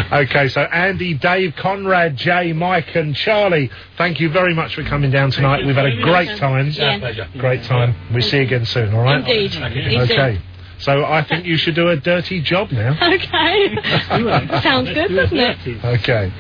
Okay, so Andy, Dave, Conrad, Jay, Mike and Charlie, thank you very much for coming down tonight. We've had a great time. Yeah. Pleasure. Great time. We'll see you again soon, all right? Indeed. Okay. So I think you should do a dirty job now. Okay. Sounds good, doesn't it? Okay.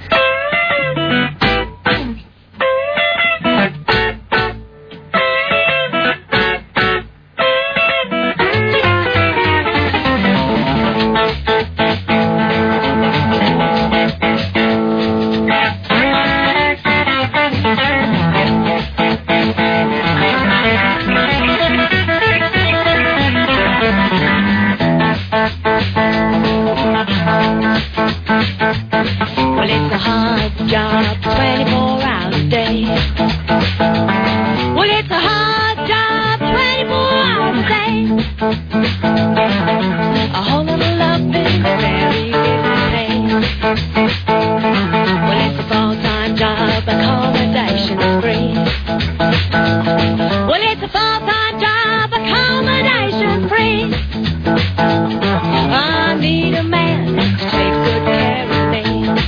Well, it's a hard job, 24 hours a day. Well, it's a hard job, 24 hours a day. A whole lot of loving, very little pay. Well, it's a full-time job, accommodation's free. Well, it's a full-time job, accommodation's free. I need a man to take good care of me.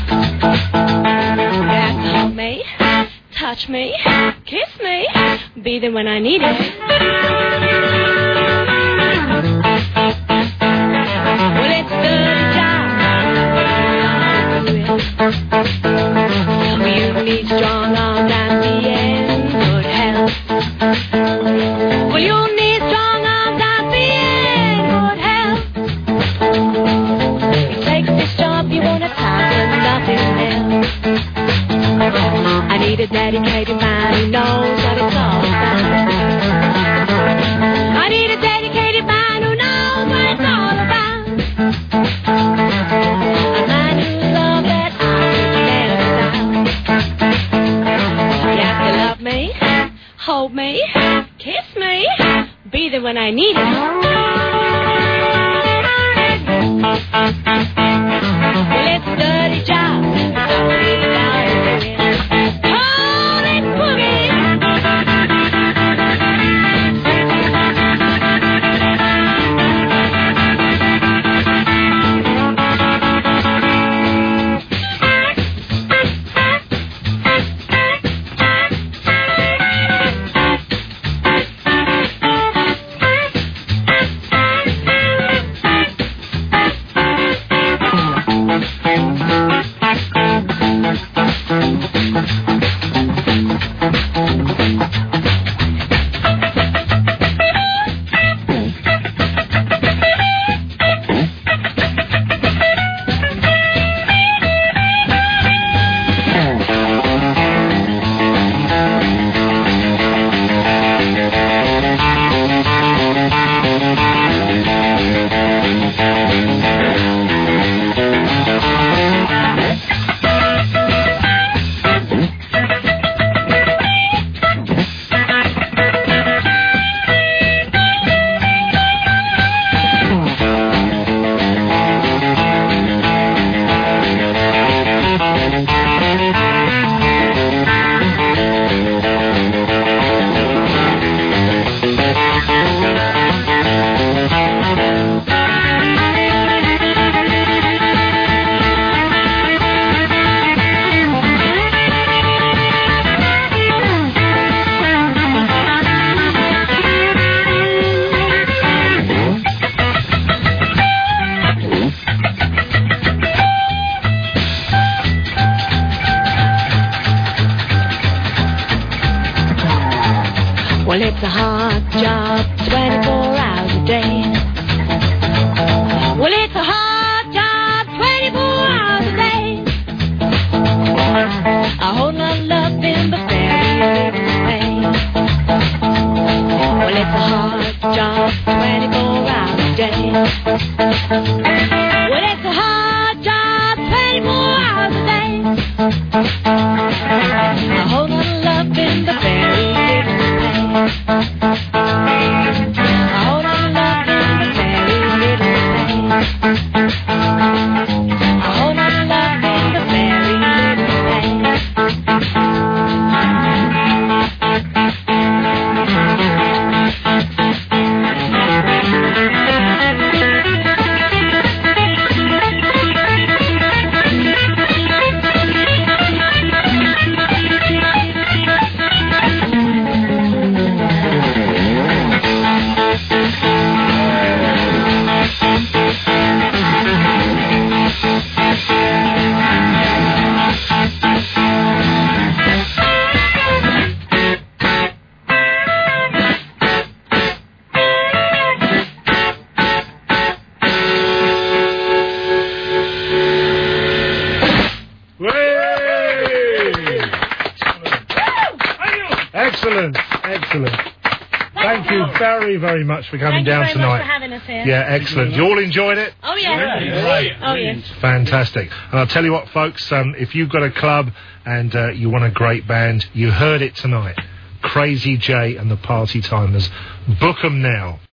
Yeah, hold me, touch me, kiss me, be there when I need it. Well, it's a dirty job. Well, you need strong arms and the end good health. Well, you'll need strong arms and the end good health. You take this job, you won't have time for nothing else. I need a dedicated man who knows what it's all about. I need a dedicated man who knows what it's all about. A man whose love that I could never doubt. You have to love me, hold me, kiss me, be there when I need it. Well, it's a dirty job. Holy boogie. Well, it's a hard job, 24 hours a day. Well, it's a hard job, 24 hours a day. A whole lot of loving, but very little pay. Well, it's a hard job, 24 hours a day. Well, it's a hard job, 24 hours a day. A whole lot of loving, but very little pay. very, very much for coming down Thank you very tonight. much for having us here. Yeah, excellent. You all enjoyed it? Oh, yeah. Great. Oh, yes. Fantastic. And I'll tell you what, folks, if you've got a club and you want a great band, you heard it tonight. Crazy J and the Party Timers. Book 'em now.